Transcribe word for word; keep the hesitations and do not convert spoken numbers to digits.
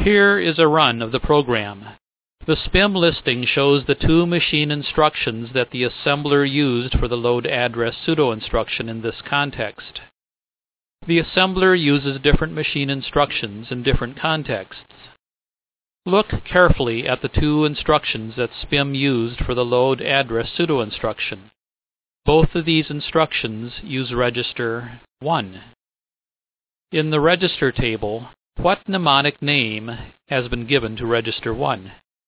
Here is a run of the program. The S P I M listing shows the two machine instructions that the assembler used for the load address pseudo instruction in this context. The assembler uses different machine instructions in different contexts. Look carefully at the two instructions that S P I M used for the load address pseudo instruction. Both of these instructions use register one. In the register table, what mnemonic name has been given to register one?